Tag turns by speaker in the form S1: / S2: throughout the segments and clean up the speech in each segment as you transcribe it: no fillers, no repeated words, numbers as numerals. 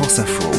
S1: France Info.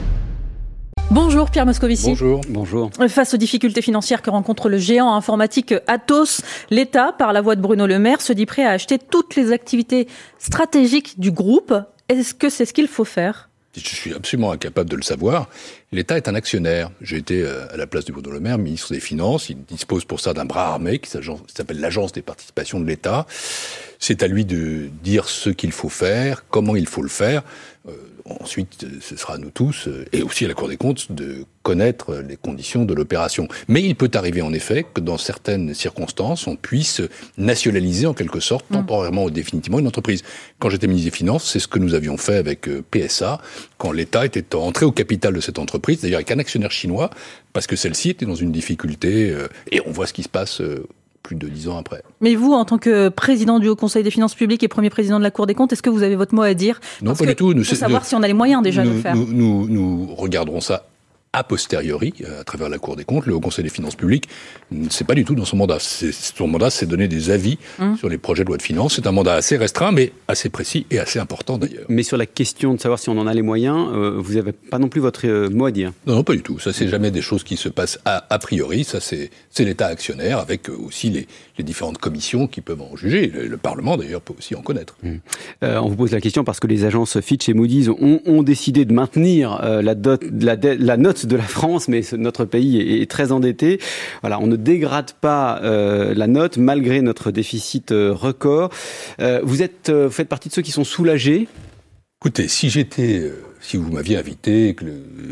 S2: Bonjour Pierre Moscovici.
S3: Bonjour.
S2: Face aux difficultés financières que rencontre le géant informatique Atos, l'État, par la voix de Bruno Le Maire, se dit prêt à acheter toutes les activités stratégiques du groupe. Est-ce que c'est ce qu'il faut faire ?
S3: Je suis absolument incapable de le savoir. L'État est un actionnaire. J'ai été à la place de Bruno Le Maire, ministre des Finances. Il dispose pour ça d'un bras armé qui s'appelle l'Agence des participations de l'État. C'est à lui de dire ce qu'il faut faire, comment il faut le faire. Ensuite, ce sera à nous tous, et aussi à la Cour des comptes, de connaître les conditions de l'opération. Mais il peut arriver en effet que dans certaines circonstances, on puisse nationaliser en quelque sorte, temporairement ou définitivement, une entreprise. Quand j'étais ministre des Finances, c'est ce que nous avions fait avec PSA, quand l'État était entré au capital de cette entreprise, d'ailleurs avec un actionnaire chinois, parce que celle-ci était dans une difficulté, et on voit ce qui se passe plus de 10 ans après.
S2: Mais vous, en tant que président du Haut Conseil des finances publiques et premier président de la Cour des comptes, est-ce que vous avez votre mot à dire ?
S3: Non, pas du tout.
S2: Il faut savoir si on a les moyens déjà de le faire.
S3: Nous regarderons ça a posteriori, à travers la Cour des comptes. Le Haut Conseil des finances publiques, c'est pas du tout dans son mandat. Son mandat, c'est donner des avis sur les projets de loi de finances. C'est un mandat assez restreint, mais assez précis et assez important d'ailleurs.
S4: Mais sur la question de savoir si on en a les moyens, vous n'avez pas non plus votre mot à dire ?
S3: Non, pas du tout. Ça, c'est jamais des choses qui se passent a priori. Ça, c'est l'État actionnaire, avec aussi les différentes commissions qui peuvent en juger. Le Parlement, d'ailleurs, peut aussi en connaître.
S4: On vous pose la question parce que les agences Fitch et Moody's ont décidé de maintenir la note de la France, mais notre pays est très endetté. Voilà, on ne dégrade pas la note malgré notre déficit record. Vous faites partie de ceux qui sont soulagés ?
S3: Écoutez, si vous m'aviez invité, que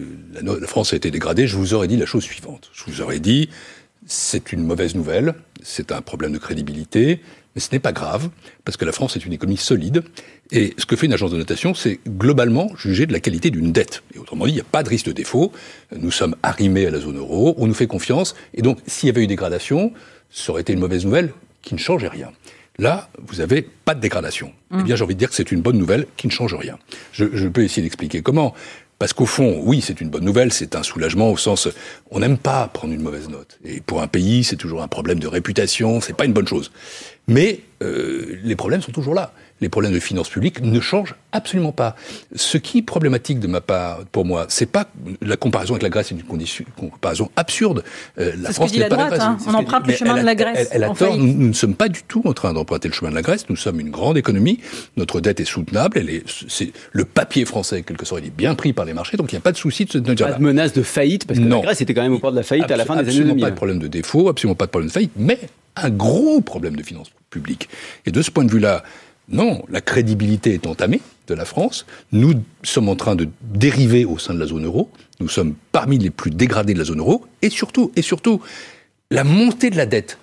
S3: la France a été dégradée, je vous aurais dit la chose suivante. Je vous aurais dit, c'est une mauvaise nouvelle, c'est un problème de crédibilité, mais ce n'est pas grave, parce que la France est une économie solide, et ce que fait une agence de notation, c'est globalement juger de la qualité d'une dette. Et autrement dit, il n'y a pas de risque de défaut, nous sommes arrimés à la zone euro, on nous fait confiance, et donc s'il y avait eu dégradation, ça aurait été une mauvaise nouvelle qui ne changeait rien. Là, vous n'avez pas de dégradation. Eh bien, j'ai envie de dire que c'est une bonne nouvelle qui ne change rien. Je peux essayer d'expliquer comment. Parce qu'au fond, oui, c'est une bonne nouvelle, c'est un soulagement au sens, on n'aime pas prendre une mauvaise note. Et pour un pays, c'est toujours un problème de réputation, c'est pas une bonne chose. Mais les problèmes sont toujours là. Les problèmes de finances publiques ne changent absolument pas. Ce qui est problématique de ma part, pour moi, c'est pas la comparaison avec la Grèce, c'est une comparaison absurde.
S2: La France n'est pas la Grèce. On emprunte le chemin de la Grèce.
S3: Elle a tort. Nous ne sommes pas du tout en train d'emprunter le chemin de la Grèce. Nous sommes une grande économie. Notre dette est soutenable. C'est le papier français, quelque sorte, il est bien pris par les marchés. Donc il n'y a pas de souci de ce
S4: pas de menace de faillite, parce que la Grèce était quand même au bord de la faillite à la fin des années 2000.
S3: Absolument pas de problème de défaut, absolument pas de problème de faillite, mais un gros problème de finances publiques. Et de ce point de vue-là, non, la crédibilité est entamée de la France. Nous sommes en train de dériver au sein de la zone euro. Nous sommes parmi les plus dégradés de la zone euro. Et surtout, la montée de la dette,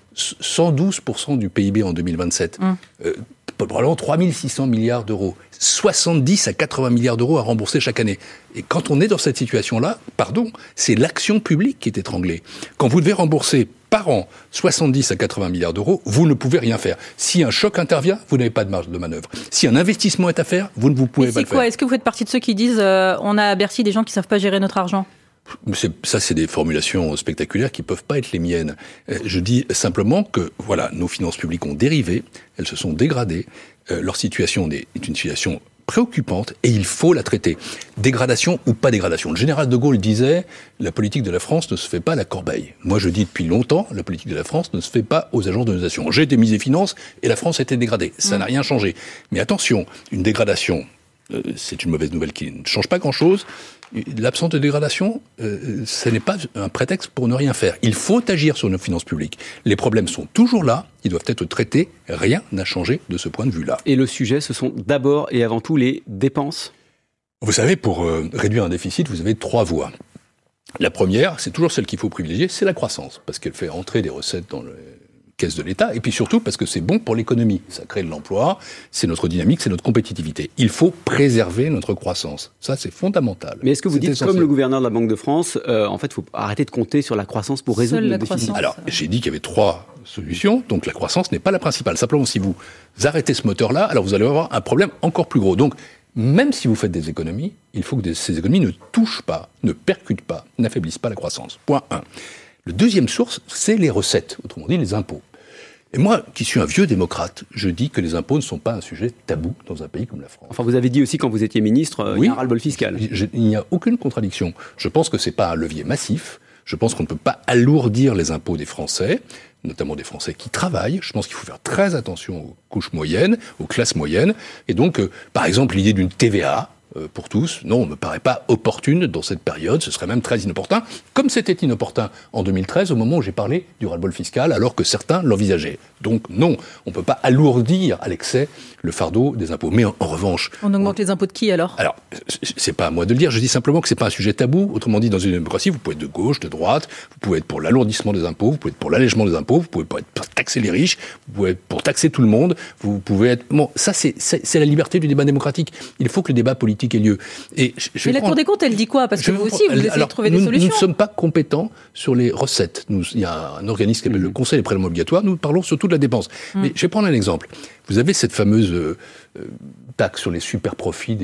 S3: 112% du PIB en 2027, probablement 3 600 milliards d'euros, 70 à 80 milliards d'euros à rembourser chaque année. Et quand on est dans cette situation-là, c'est l'action publique qui est étranglée. Quand vous devez rembourser par an 70 à 80 milliards d'euros, vous ne pouvez rien faire. Si un choc intervient, vous n'avez pas de marge de manœuvre. Si un investissement est à faire, vous ne pouvez pas le faire.
S2: Est-ce que vous faites partie de ceux qui disent on a à Bercy des gens qui ne savent pas gérer notre argent ?
S3: C'est des formulations spectaculaires qui ne peuvent pas être les miennes. Je dis simplement que, voilà, nos finances publiques ont dérivé, elles se sont dégradées, leur situation est une situation préoccupante et il faut la traiter. Dégradation ou pas dégradation. Le général de Gaulle disait « la politique de la France ne se fait pas à la corbeille ». Moi, je dis depuis longtemps, la politique de la France ne se fait pas aux agences de notation. J'ai été ministre des Finances et la France a été dégradée. Ça n'a rien changé. Mais attention, une dégradation, c'est une mauvaise nouvelle qui ne change pas grand-chose. L'absence de dégradation, ce n'est pas un prétexte pour ne rien faire. Il faut agir sur nos finances publiques. Les problèmes sont toujours là, ils doivent être traités. Rien n'a changé de ce point de vue-là.
S4: Et le sujet, ce sont d'abord et avant tout les dépenses ?
S3: Vous savez, pour réduire un déficit, vous avez 3 voies. La première, c'est toujours celle qu'il faut privilégier, c'est la croissance, parce qu'elle fait entrer des recettes dans le caisse de l'État, et puis surtout parce que c'est bon pour l'économie. Ça crée de l'emploi, c'est notre dynamique, c'est notre compétitivité. Il faut préserver notre croissance. Ça, c'est fondamental.
S4: Mais est-ce que vous dites, comme le gouverneur de la Banque de France, en fait, il faut arrêter de compter sur la croissance pour résoudre le déficit ?
S3: Alors, j'ai dit qu'il y avait 3 solutions, donc la croissance n'est pas la principale. Simplement, si vous arrêtez ce moteur-là, alors vous allez avoir un problème encore plus gros. Donc, même si vous faites des économies, il faut que ces économies ne touchent pas, ne percutent pas, n'affaiblissent pas la croissance. Point 1. Le deuxième source, c'est les recettes, autrement dit les impôts. Et moi, qui suis un vieux démocrate, je dis que les impôts ne sont pas un sujet tabou dans un pays comme la France.
S4: Enfin, vous avez dit aussi quand vous étiez ministre, il y a un ras-le-bol fiscal.
S3: Il n'y a aucune contradiction. Je pense que c'est pas un levier massif. Je pense qu'on ne peut pas alourdir les impôts des Français, notamment des Français qui travaillent. Je pense qu'il faut faire très attention aux couches moyennes, aux classes moyennes. Et donc, par exemple, l'idée d'une TVA pour tous, non, me paraît pas opportune dans cette période. Ce serait même très inopportun, comme c'était inopportun en 2013, au moment où j'ai parlé du ras-le-bol fiscal, alors que certains l'envisageaient. Donc non, on ne peut pas alourdir à l'excès le fardeau des impôts. Mais en revanche...
S2: On augmente les impôts de qui, alors ?
S3: Alors, c'est pas à moi de le dire. Je dis simplement que c'est pas un sujet tabou. Autrement dit, dans une démocratie, vous pouvez être de gauche, de droite, vous pouvez être pour l'alourdissement des impôts, vous pouvez être pour l'allègement des impôts, vous pouvez être pour taxer les riches, vous pouvez être pour taxer tout le monde, vous pouvez être... Bon, ça, c'est la liberté du débat démocratique. Il faut que le débat politique ait lieu. Et
S2: mais la Cour des comptes, elle dit quoi ? Parce que vous aussi, vous essayez de trouver des solutions.
S3: Nous ne sommes pas compétents sur les recettes. Il y a un organisme qui s'appelle le Conseil des prélèvements obligatoires. Nous parlons surtout de la dépense. Mais je vais prendre un exemple. Vous avez cette fameuse taxe sur les super profits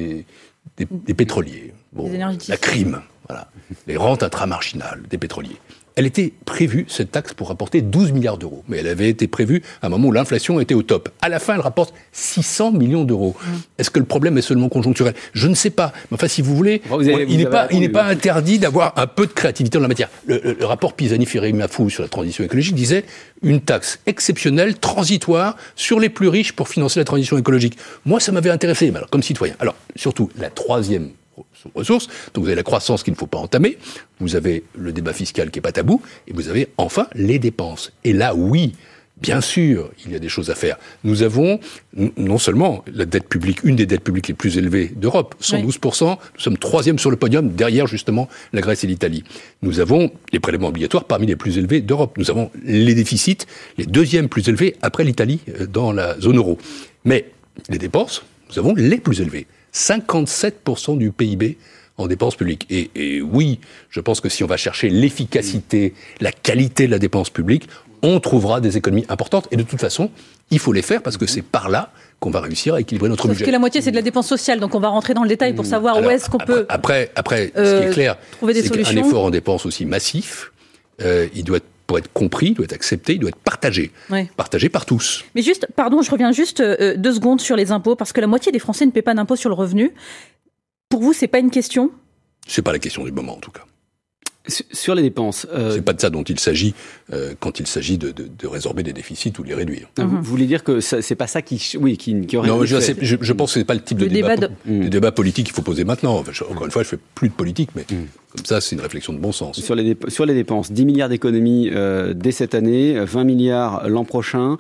S3: des pétroliers. Bon, la crime, voilà. Les rentes intramarginales des pétroliers. Elle était prévue, cette taxe, pour rapporter 12 milliards d'euros. Mais elle avait été prévue à un moment où l'inflation était au top. À la fin, elle rapporte 600 millions d'euros. Est-ce que le problème est seulement conjoncturel ? Je ne sais pas. Mais enfin, si vous voulez, il n'est pas interdit d'avoir un peu de créativité en la matière. Le rapport Pisani-Ferry-Mafou sur la transition écologique disait une taxe exceptionnelle, transitoire, sur les plus riches pour financer la transition écologique. Moi, ça m'avait intéressé, alors, comme citoyen. Alors, surtout, la troisième ressources. Donc vous avez la croissance qu'il ne faut pas entamer, vous avez le débat fiscal qui n'est pas tabou, et vous avez enfin les dépenses. Et là, oui, bien sûr, il y a des choses à faire. Nous avons non seulement la dette publique, une des dettes publiques les plus élevées d'Europe, 112%, nous sommes 3e sur le podium, derrière justement la Grèce et l'Italie. Nous avons les prélèvements obligatoires parmi les plus élevés d'Europe. Nous avons les déficits, les 2e plus élevés après l'Italie dans la zone euro. Mais les dépenses, nous avons les plus élevées. 57% du PIB en dépenses publiques. Et oui, je pense que si on va chercher l'efficacité, la qualité de la dépense publique, on trouvera des économies importantes. Et de toute façon, il faut les faire parce que c'est par là qu'on va réussir à équilibrer notre budget.
S2: Parce que la moitié, c'est de la dépense sociale. Donc on va rentrer dans le détail pour savoir où est-ce qu'on peut
S3: Après, ce qui est clair,
S2: c'est
S3: qu'un effort en dépenses aussi massif, il doit être, pour être compris, il doit être accepté, il doit être partagé. Partagé par tous.
S2: Mais juste, pardon, je reviens juste 2 secondes sur les impôts, parce que la moitié des Français ne paient pas d'impôt sur le revenu. Pour vous, c'est pas une question ?
S3: C'est pas la question du moment, en tout cas.
S4: Sur les dépenses...
S3: C'est pas de ça dont il s'agit quand il s'agit de résorber des déficits ou de les réduire.
S4: Vous voulez dire que c'est pas ça qui aurait...
S3: Non, je pense que c'est pas le type de débat politique qu'il faut poser maintenant. Enfin, encore une fois, je fais plus de politique, mais comme ça, c'est une réflexion de bon sens.
S4: Sur les dépenses, 10 milliards d'économies dès cette année, 20 milliards l'an prochain.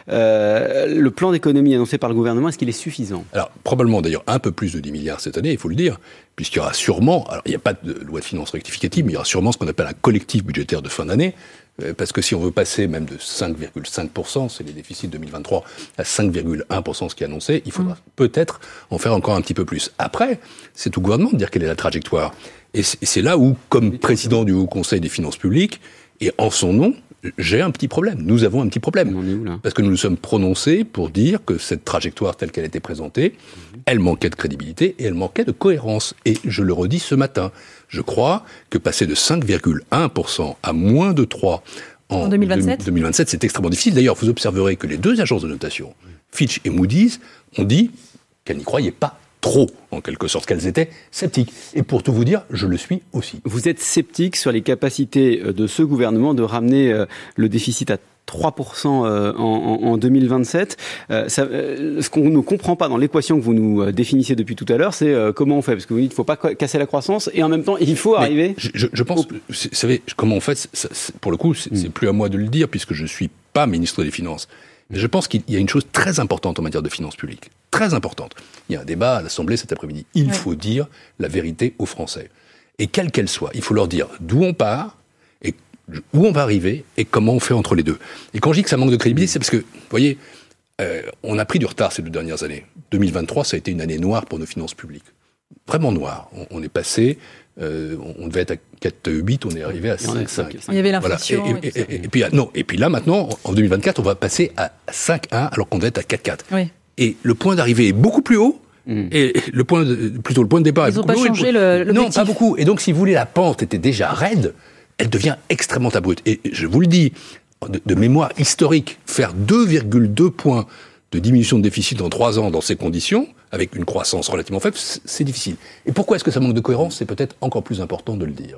S4: Le plan d'économie annoncé par le gouvernement, est-ce qu'il est suffisant ?
S3: Alors, probablement d'ailleurs un peu plus de 10 milliards cette année, il faut le dire, puisqu'il y aura sûrement, alors il n'y a pas de loi de finances rectificative, mais il y aura sûrement ce qu'on appelle un collectif budgétaire de fin d'année, parce que si on veut passer même de 5,5%, c'est les déficits 2023, à 5,1%, ce qui est annoncé, il faudra peut-être en faire encore un petit peu plus. Après, c'est au gouvernement de dire quelle est la trajectoire. Et c'est là où, comme président du Haut Conseil des finances publiques, et en son nom, j'ai un petit problème. Nous avons un petit problème.
S4: On est où, là ?
S3: Parce que nous nous sommes prononcés pour dire que cette trajectoire telle qu'elle a été présentée, elle manquait de crédibilité et elle manquait de cohérence. Et je le redis ce matin, je crois que passer de 5,1% à moins de 3% en 2027, c'est extrêmement difficile. D'ailleurs, vous observerez que les 2 agences de notation, Fitch et Moody's, ont dit qu'elles n'y croyaient pas trop, en quelque sorte, qu'elles étaient sceptiques. Et pour tout vous dire, je le suis aussi.
S4: Vous êtes sceptique sur les capacités de ce gouvernement de ramener le déficit à 3% en 2027. Ce qu'on ne comprend pas dans l'équation que vous nous définissez depuis tout à l'heure, c'est comment on fait. Parce que vous dites qu'il ne faut pas casser la croissance et en même temps, il faut arriver...
S3: Je pense, vous savez, comment on fait, pour le coup, c'est plus à moi de le dire puisque je ne suis pas ministre des Finances. Mais je pense qu'il y a une chose très importante en matière de finances publiques. Très importante. Il y a un débat à l'Assemblée cet après-midi. Il faut dire la vérité aux Français. Et quelle qu'elle soit, il faut leur dire d'où on part, et où on va arriver, et comment on fait entre les deux. Et quand je dis que ça manque de crédibilité, c'est parce que, vous voyez, on a pris du retard ces 2 dernières années. 2023, ça a été une année noire pour nos finances publiques. Vraiment noire. On est passé... on devait être à 4,8, on est arrivé à 5,5.
S2: Il y avait l'inflation.
S3: Voilà. Et puis là, maintenant, en 2024, on va passer à 5,1 alors qu'on devait être à 4,4.
S2: Oui.
S3: Et le point d'arrivée est beaucoup plus haut, et le point de départ est beaucoup plus haut.
S2: Ils n'ont pas changé l'objectif.
S3: Non, pas beaucoup. Et donc, si vous voulez, la pente était déjà raide, elle devient extrêmement abrupte. Et je vous le dis, de mémoire historique, faire 2,2 points de diminution de déficit en 3 ans dans ces conditions, avec une croissance relativement faible, c'est difficile. Et pourquoi est-ce que ça manque de cohérence ? C'est peut-être encore plus important de le dire.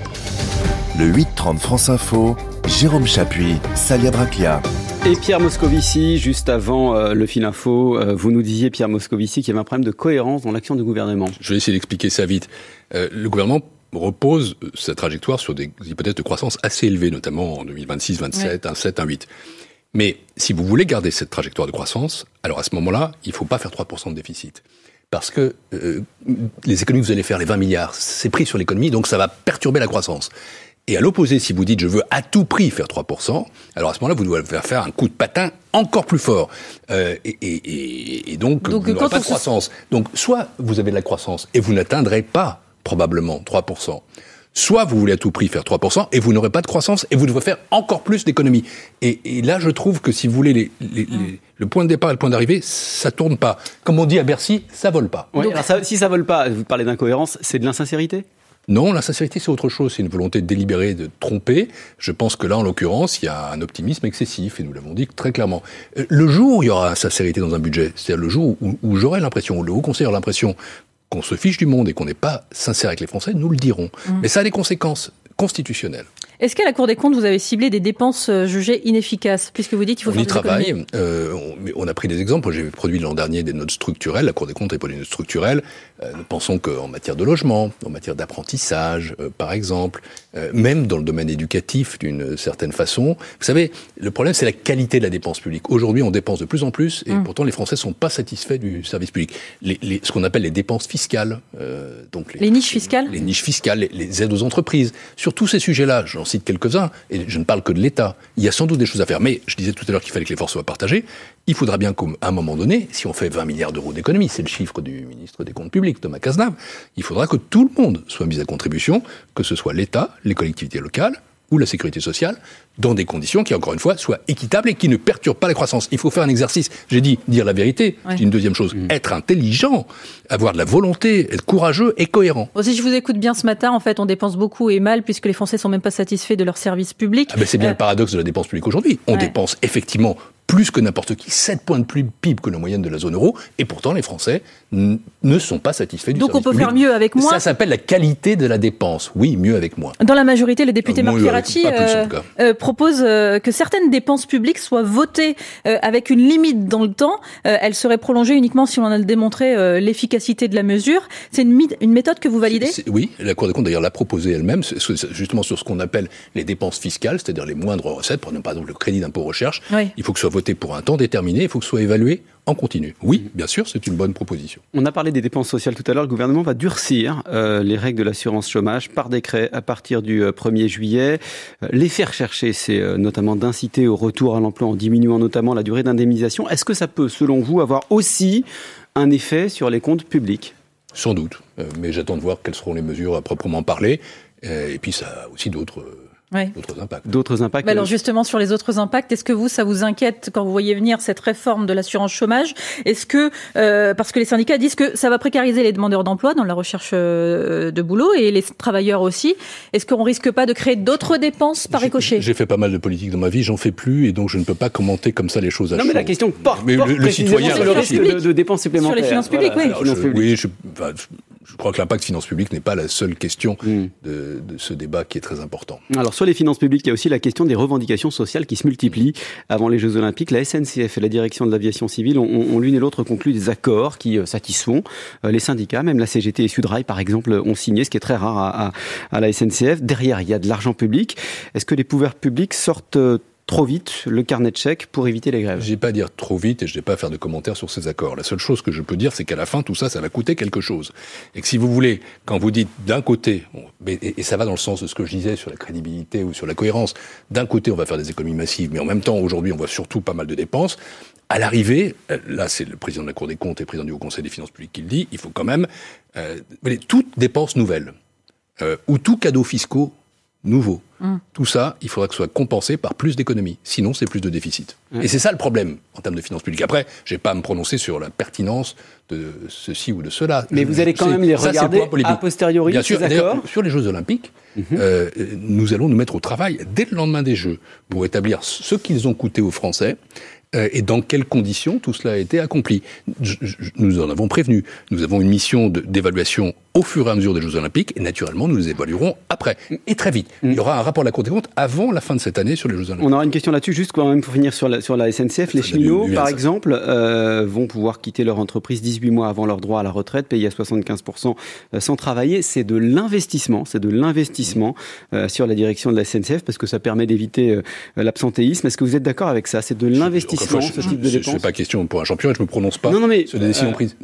S1: Le 8-30 France Info, Jérôme Chapuis, Salia Braclia.
S4: Et Pierre Moscovici, juste avant le fil info, vous nous disiez, Pierre Moscovici, qu'il y avait un problème de cohérence dans l'action du gouvernement.
S3: Je vais essayer d'expliquer ça vite. Le gouvernement repose sa trajectoire sur des hypothèses de croissance assez élevées, notamment en 2026, 27, 1,7, 1,8. Mais si vous voulez garder cette trajectoire de croissance, alors à ce moment-là, il ne faut pas faire 3% de déficit. Parce que les économies que vous allez faire, les 20 milliards, c'est pris sur l'économie, donc ça va perturber la croissance. Et à l'opposé, si vous dites « je veux à tout prix faire 3%, alors à ce moment-là, vous devez faire un coup de patin encore plus fort. Et donc vous n'aurez pas de croissance. Donc, soit vous avez de la croissance et vous n'atteindrez pas, probablement, 3%. Soit vous voulez à tout prix faire 3% et vous n'aurez pas de croissance et vous devrez faire encore plus d'économies. Et là, je trouve que si vous voulez, le point de départ et le point d'arrivée, ça tourne pas. Comme on dit à Bercy, ça vole pas.
S4: Oui, alors ça, si ça vole pas, vous parlez d'incohérence, c'est de l'insincérité ?
S3: Non, l'insincérité, c'est autre chose. C'est une volonté délibérée de tromper. Je pense que là, en l'occurrence, il y a un optimisme excessif, et nous l'avons dit très clairement. Le jour où il y aura sincérité dans un budget, c'est-à-dire le jour où j'aurai l'impression, où le Haut Conseil aura l'impression qu'on se fiche du monde et qu'on n'est pas sincère avec les Français, nous le dirons. Mais ça a des conséquences constitutionnelles.
S2: Est-ce qu'à la Cour des comptes, vous avez ciblé des dépenses jugées inefficaces, puisque vous dites qu'il faut faire des économies ?
S3: On y travaille. On a pris des exemples. J'ai produit l'an dernier des notes structurelles. La Cour des comptes a produit des notes structurelles. Nous pensons qu'en matière de logement, en matière d'apprentissage, par exemple, même dans le domaine éducatif, d'une certaine façon. Vous savez, le problème, c'est la qualité de la dépense publique. Aujourd'hui, on dépense de plus en plus, et pourtant, les Français ne sont pas satisfaits du service public. Ce qu'on appelle les dépenses fiscales. Donc
S2: les niches fiscales ?
S3: Les niches fiscales, les aides aux entreprises. Sur tous ces sujets-là, j'en cite quelques-uns, et je ne parle que de l'État. Il y a sans doute des choses à faire. Mais je disais tout à l'heure qu'il fallait que l'effort soit partagé. Il faudra bien qu'à un moment donné, si on fait 20 milliards d'euros d'économies, c'est le chiffre du ministre des Comptes publics, Thomas Cazenave, il faudra que tout le monde soit mis à contribution, que ce soit l'État, les collectivités locales ou la sécurité sociale, dans des conditions qui, encore une fois, soient équitables et qui ne perturbent pas la croissance. Il faut faire un exercice. J'ai dit dire la vérité. Ouais. Je dis une deuxième chose. Être intelligent, avoir de la volonté, être courageux et cohérent.
S2: Bon, si je vous écoute bien ce matin, en fait, on dépense beaucoup et mal puisque les Français sont même pas satisfaits de leurs services publics.
S3: C'est bien le paradoxe de la dépense publique aujourd'hui. On dépense effectivement plus que n'importe qui, 7 points de plus PIB que la moyenne de la zone euro, et pourtant les Français ne sont pas satisfaits du service public.
S2: Donc on peut faire mieux avec moins.
S3: Ça s'appelle la qualité de la dépense. Oui, mieux avec moins.
S2: Dans la majorité, le député Marc Ferracci propose que certaines dépenses publiques soient votées avec une limite dans le temps. Elles seraient prolongées uniquement si on a démontré l'efficacité de la mesure. C'est une méthode que vous validez ?
S3: Oui, la Cour des comptes d'ailleurs l'a proposée elle-même, justement sur ce qu'on appelle les dépenses fiscales, c'est-à-dire les moindres recettes. Prenons par exemple le crédit d'impôt recherche. Oui. Il faut que ce soit voté pour un temps déterminé, il faut que ce soit évalué en continu. Oui, bien sûr, c'est une bonne proposition.
S4: On a parlé des dépenses sociales tout à l'heure. Le gouvernement va durcir les règles de l'assurance chômage par décret à partir du 1er juillet. Les faire chercher, c'est notamment d'inciter au retour à l'emploi en diminuant notamment la durée d'indemnisation. Est-ce que ça peut, selon vous, avoir aussi un effet sur les comptes publics ?
S3: Sans doute, mais j'attends de voir quelles seront les mesures à proprement parler. Et puis ça a aussi d'autres impacts.
S4: D'autres impacts.
S2: Alors justement, sur les autres impacts, est-ce que ça vous inquiète quand vous voyez venir cette réforme de l'assurance chômage ? Est-ce que, parce que les syndicats disent que ça va précariser les demandeurs d'emploi dans la recherche de boulot et les travailleurs aussi, est-ce qu'on risque pas de créer d'autres dépenses par ricochet ?
S3: J'ai fait pas mal de politique dans ma vie, j'en fais plus et donc je ne peux pas commenter comme ça les choses à chaud.
S4: Non mais la question porte
S3: le citoyen
S4: sur le risque de dépenses supplémentaires.
S2: Sur les finances publiques,
S3: oui. Je crois que l'impact finance publique n'est pas la seule question de ce débat qui est très important.
S4: Alors sur les finances publiques, il y a aussi la question des revendications sociales qui se multiplient. Avant les Jeux Olympiques, la SNCF et la direction de l'aviation civile ont l'une et l'autre conclu des accords qui satisfont les syndicats. Même la CGT et Sudrail, par exemple, ont signé, ce qui est très rare à la SNCF. Derrière, il y a de l'argent public. Est-ce que les pouvoirs publics sortent trop vite le carnet de chèques pour éviter les grèves ?
S3: Je ne vais pas dire trop vite et je ne vais pas faire de commentaires sur ces accords. La seule chose que je peux dire, c'est qu'à la fin, tout ça, ça va coûter quelque chose. Et que si vous voulez, quand vous dites d'un côté, et ça va dans le sens de ce que je disais sur la crédibilité ou sur la cohérence, d'un côté, on va faire des économies massives, mais en même temps, aujourd'hui, on voit surtout pas mal de dépenses. À l'arrivée, là, c'est le président de la Cour des comptes et le président du Haut Conseil des finances publiques qui le dit, il faut quand même, toute dépense nouvelle ou tout cadeau fiscal nouveau. Tout ça, il faudra que ce soit compensé par plus d'économies. Sinon, c'est plus de déficit. Et c'est ça le problème en termes de finances publiques. Après, je n'ai pas à me prononcer sur la pertinence de ceci ou de cela.
S4: Mais vous allez quand même les regarder a posteriori,
S3: bien sûr. D'ailleurs, sur les Jeux Olympiques, nous allons nous mettre au travail dès le lendemain des Jeux pour établir ce qu'ils ont coûté aux Français et dans quelles conditions tout cela a été accompli. Nous en avons prévenu. Nous avons une mission d'évaluation au fur et à mesure des Jeux Olympiques, et naturellement, nous les évaluerons après. Et très vite. Il y aura un rapport de la Cour des comptes avant la fin de cette année sur les Jeux Olympiques.
S4: On aura une question là-dessus, juste quand même pour finir sur la SNCF. Les cheminots, par exemple, vont pouvoir quitter leur entreprise 18 mois avant leur droit à la retraite, payés à 75% sans travailler. C'est de l'investissement sur la direction de la SNCF, parce que ça permet d'éviter l'absentéisme. Est-ce que vous êtes d'accord avec ça? C'est de l'investissement, ce type de dépenses?
S3: C'est pas question pour un champion, je me prononce pas sur des décisions prises.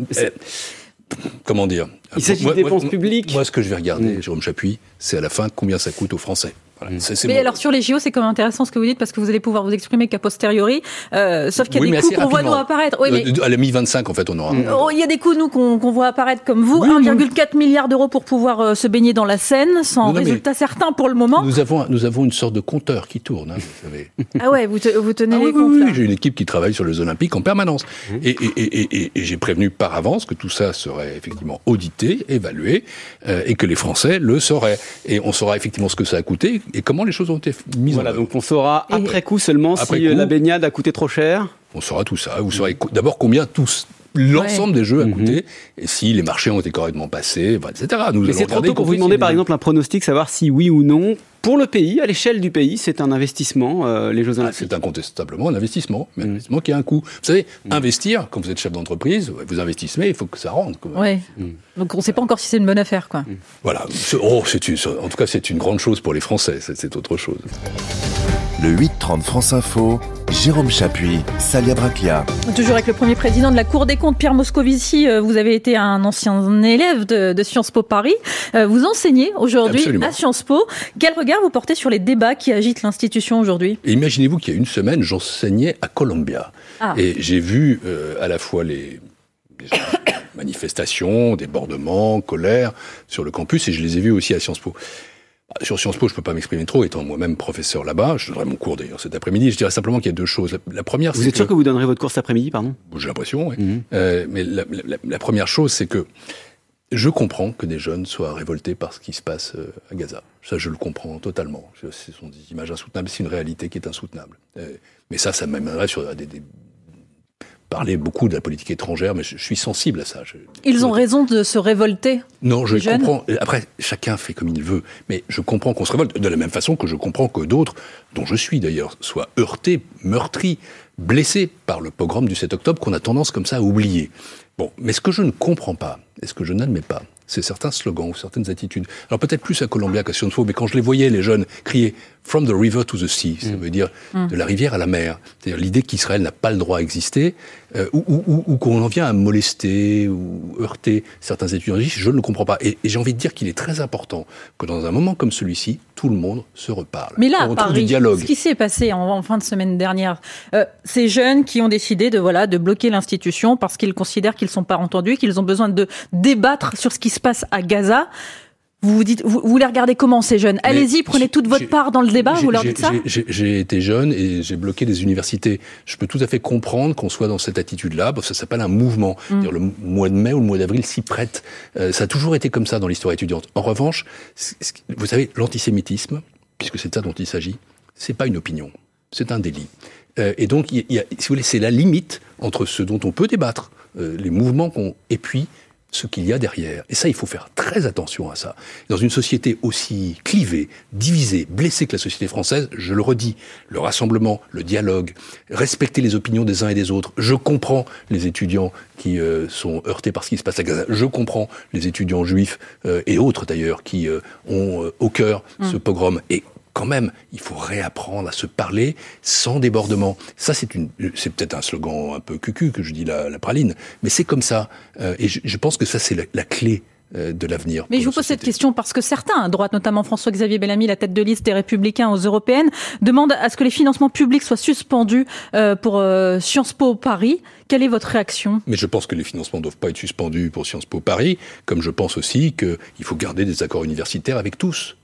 S3: Comment dire?
S4: Il s'agit de dépenses publiques.
S3: Moi, ce que je vais regarder, Jérôme Chapuis, c'est à la fin combien ça coûte aux Français. Voilà.
S2: Mais alors sur les JO, c'est quand même intéressant ce que vous dites, parce que vous allez pouvoir vous exprimer qu'a posteriori, sauf qu'il y a des coûts qu'on voit nous apparaître. Oui, mais
S3: à la mi-25, en fait, on aura...
S2: Il y a des coûts, nous, qu'on voit apparaître comme vous, 1,4 milliard d'euros pour pouvoir se baigner dans la Seine, sans résultat certain pour le moment.
S3: Nous avons une sorte de compteur qui tourne, vous savez.
S2: Ah ouais, vous tenez les comptes là.
S3: Oui, j'ai une équipe qui travaille sur les Olympiques en permanence. Et j'ai prévenu par avance que tout ça serait effectivement audité, évalué, et que les Français le sauraient. Et on saura effectivement ce que ça a coûté et comment les choses ont été mises en œuvre.
S4: Donc on saura après coup seulement si la baignade a coûté trop cher.
S3: On saura tout ça. Vous saurez d'abord combien l'ensemble des jeux a coûté, et si les marchés ont été correctement passés, etc.
S4: Mais c'est trop tôt pour vous demander par exemple un pronostic, savoir si oui ou non, pour le pays, à l'échelle du pays, c'est un investissement, les Jeux Olympiques.
S3: C'est incontestablement un investissement, mais un investissement qui a un coût. Vous savez, investir, quand vous êtes chef d'entreprise, vous investissez, mais il faut que ça rentre.
S2: Ouais. Donc on ne sait pas encore si c'est une bonne affaire, quoi.
S3: Voilà. En tout cas, c'est une grande chose pour les Français, c'est autre chose.
S1: Le 8-30 France Info, Jérôme Chapuis, Salia Braclia.
S2: Toujours avec le premier président de la Cour des comptes, Pierre Moscovici. Vous avez été un ancien élève de Sciences Po Paris. Vous enseignez aujourd'hui à Sciences Po. Quel regard vous portez sur les débats qui agitent l'institution aujourd'hui?
S3: Imaginez-vous qu'il y a une semaine, j'enseignais à Columbia. Et j'ai vu à la fois les manifestations, débordements, colère sur le campus, et je les ai vus aussi à Sciences Po. Sur Sciences Po, je ne peux pas m'exprimer trop, étant moi-même professeur là-bas. Je donnerai mon cours d'ailleurs cet après-midi. Je dirais simplement qu'il y a deux choses. La première,
S4: vous êtes sûr que vous donnerez votre cours cet après-midi, pardon?
S3: J'ai l'impression, oui. Mais la première chose, c'est que je comprends que des jeunes soient révoltés par ce qui se passe à Gaza. Ça, je le comprends totalement. Ce sont des images insoutenables. C'est une réalité qui est insoutenable. Mais ça m'amènerait sur parler beaucoup de la politique étrangère, mais je suis sensible à ça.
S2: Ils ont raison de se révolter.
S3: Non, je comprends. Après, chacun fait comme il veut, mais je comprends qu'on se révolte de la même façon que je comprends que d'autres, dont je suis d'ailleurs, soient heurtés, meurtris, blessés par le pogrom du 7 octobre qu'on a tendance comme ça à oublier. Bon, mais ce que je ne comprends pas, et ce que je n'admets pas, c'est certains slogans ou certaines attitudes. Alors peut-être plus à Columbia qu'à Sciences Po, mais quand je les voyais, les jeunes crier « From the river to the sea », ça veut dire de la rivière à la mer. C'est-à-dire l'idée qu'Israël n'a pas le droit à exister, ou qu'on en vient à molester ou heurter certains étudiants, je ne le comprends pas. Et j'ai envie de dire qu'il est très important que dans un moment comme celui-ci, tout le monde se reparle.
S2: Mais là, à Paris, ce qui s'est passé en fin de semaine dernière, ces jeunes qui ont décidé de bloquer l'institution parce qu'ils considèrent qu'ils ne sont pas entendus, qu'ils ont besoin de débattre sur ce qui se passe à Gaza. Vous les regardez comment, ces jeunes? Allez-y, prenez toute votre part dans le débat, vous leur dites ça?
S3: J'ai été jeune et j'ai bloqué des universités. Je peux tout à fait comprendre qu'on soit dans cette attitude-là. Ça s'appelle un mouvement. Le mois de mai ou le mois d'avril s'y prête. Ça a toujours été comme ça dans l'histoire étudiante. En revanche, vous savez, l'antisémitisme, puisque c'est ça dont il s'agit, c'est pas une opinion, c'est un délit. Et donc, si vous voulez, c'est la limite entre ce dont on peut débattre, les mouvements et puis ce qu'il y a derrière. Et ça, il faut faire très attention à ça. Dans une société aussi clivée, divisée, blessée que la société française, je le redis, le rassemblement, le dialogue, respecter les opinions des uns et des autres. Je comprends les étudiants qui sont heurtés par ce qui se passe à Gaza. Je comprends les étudiants juifs et autres d'ailleurs qui ont au cœur ce pogrom. Et quand même, il faut réapprendre à se parler sans débordement. Ça, c'est peut-être un slogan un peu cucu que je dis la praline, mais c'est comme ça. Et je pense que ça, c'est la clé de l'avenir.
S2: Mais je vous pose cette question parce que certains, à droite, notamment François-Xavier Bellamy, la tête de liste des Républicains aux Européennes, demandent à ce que les financements publics soient suspendus pour Sciences Po Paris. Quelle est votre réaction?
S3: Mais je pense que les financements ne doivent pas être suspendus pour Sciences Po Paris, comme je pense aussi qu'il faut garder des accords universitaires avec tous.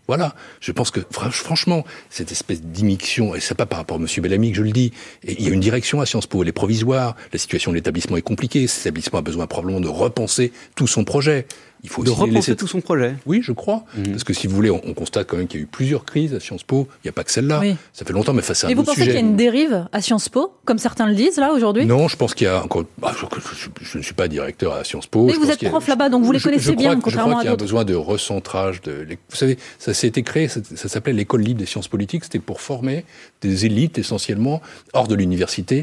S3: Voilà. Je pense que, franchement, cette espèce d'immixtion, et c'est pas par rapport à M. Bellamy que je le dis, et il y a une direction à Sciences Po, elle est provisoire, la situation de l'établissement est compliquée, cet établissement a besoin probablement de repenser tout son projet. Il faut
S4: de repenser tout son projet.
S3: Oui, je crois. Parce que si vous voulez, on constate quand même qu'il y a eu plusieurs crises à Sciences Po. Il n'y a pas que celle-là. Oui. Ça fait longtemps, mais face à un autre sujet.
S2: Et vous pensez qu'il y a une dérive à Sciences Po, comme certains le disent là aujourd'hui ?
S3: Non, je pense qu'il y a encore. Je ne suis pas directeur à Sciences Po.
S2: Mais vous êtes prof là-bas, donc vous les connaissez bien, contrairement à d'autres.
S3: Je crois qu'il y a un besoin de recentrage. Vous savez, ça s'est été créé. Ça s'appelait l'école libre des sciences politiques. C'était pour former des élites essentiellement hors de l'université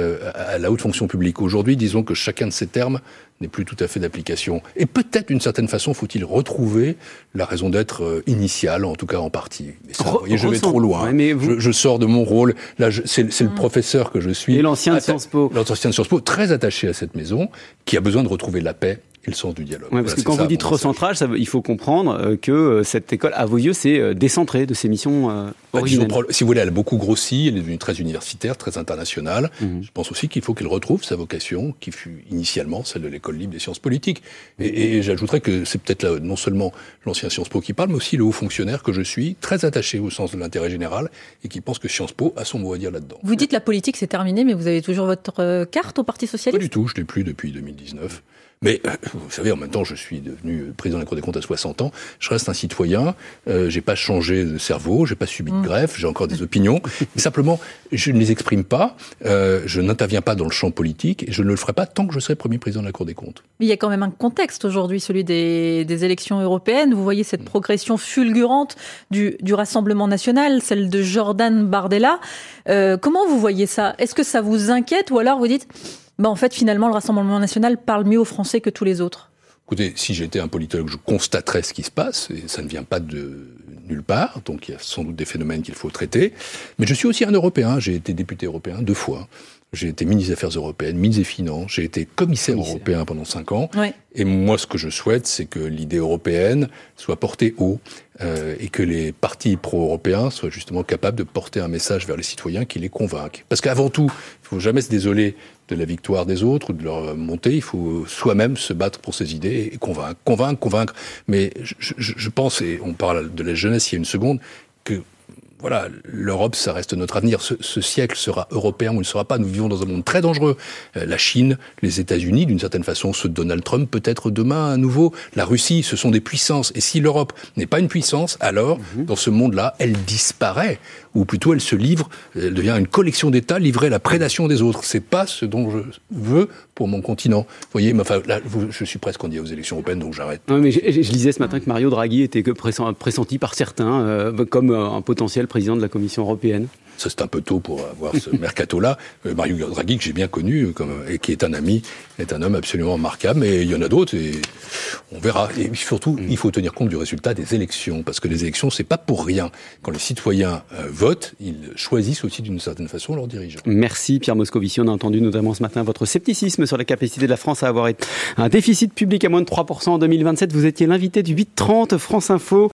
S3: à la haute fonction publique. Aujourd'hui, disons que chacun de ces termes n'est plus tout à fait d'application. Et peut-être, d'une certaine façon, faut-il retrouver la raison d'être initiale, en tout cas en partie. Mais ça, vous voyez, je vais trop loin. Ouais, je sors de mon rôle. Là, c'est le professeur que je suis.
S4: Et l'ancien de Sciences Po.
S3: L'ancien de Sciences Po, très attaché à cette maison, qui a besoin de retrouver la paix et le sens du dialogue.
S4: Ouais, parce que quand vous dites recentrage, il faut comprendre que cette école, à vos yeux, c'est décentrée de ses missions originelles.
S3: Si vous voulez, elle a beaucoup grossi, elle est devenue très universitaire, très internationale. Je pense aussi qu'il faut qu'elle retrouve sa vocation, qui fut initialement celle de l'école libre des sciences politiques. Et j'ajouterais que c'est peut-être là, non seulement l'ancien Sciences Po qui parle, mais aussi le haut fonctionnaire que je suis, très attaché au sens de l'intérêt général, et qui pense que Sciences Po a son mot à dire là-dedans.
S2: Vous dites la politique c'est terminé, mais vous avez toujours votre carte au Parti socialiste ?
S3: Pas du tout, je ne l'ai plus depuis 2019. Mais vous savez, en même temps, je suis devenu président de la Cour des comptes à 60 ans. Je reste un citoyen. J'ai pas changé de cerveau. J'ai pas subi de greffe. J'ai encore des opinions. Mais simplement, je ne les exprime pas. Je n'interviens pas dans le champ politique. Et je ne le ferai pas tant que je serai premier président de la Cour des comptes.
S2: Mais il y a quand même un contexte aujourd'hui, celui des élections européennes. Vous voyez cette progression fulgurante du Rassemblement national, celle de Jordan Bardella. Comment vous voyez ça ? Est-ce que ça vous inquiète ou alors vous dites... en fait, finalement, le Rassemblement national parle mieux aux Français que tous les autres.
S3: Écoutez, si j'étais un politologue, je constaterais ce qui se passe, et ça ne vient pas de nulle part, donc il y a sans doute des phénomènes qu'il faut traiter. Mais je suis aussi un Européen, j'ai été député européen 2 fois. J'ai été ministre des Affaires européennes, ministre des Finances, j'ai été commissaire européen pendant 5 ans. Ouais. Et moi, ce que je souhaite, c'est que l'idée européenne soit portée haut et que les partis pro-européens soient justement capables de porter un message vers les citoyens qui les convainquent. Parce qu'avant tout, il ne faut jamais se désoler de la victoire des autres ou de leur montée. Il faut soi-même se battre pour ses idées et convaincre. Mais je pense, et on parle de la jeunesse il y a une seconde, que voilà, l'Europe, ça reste notre avenir. Ce siècle sera européen ou il ne sera pas. Nous vivons dans un monde très dangereux. La Chine, les États-Unis, d'une certaine façon, ceux de Donald Trump, peut-être demain à nouveau. La Russie, ce sont des puissances. Et si l'Europe n'est pas une puissance, alors, dans ce monde-là, elle disparaît. Ou plutôt, elle se livre, elle devient une collection d'États livrée à la prédation des autres. C'est pas ce dont je veux pour mon continent. Vous voyez, enfin, là, je suis presque candidat aux élections européennes, donc j'arrête.
S4: Non, mais je lisais ce matin que Mario Draghi était pressenti par certains comme un potentiel président de la Commission européenne.
S3: Ça, c'est un peu tôt pour avoir ce mercato-là. Mario Draghi, que j'ai bien connu, et qui est un ami, est un homme absolument remarquable, mais il y en a d'autres, et on verra. Et surtout, il faut tenir compte du résultat des élections, parce que les élections, c'est pas pour rien. Quand les citoyens votent, ils choisissent aussi d'une certaine façon leurs dirigeants.
S4: Merci Pierre Moscovici. On a entendu notamment ce matin votre scepticisme sur la capacité de la France à avoir un déficit public à moins de 3% en 2027. Vous étiez l'invité du 8h30 France Info.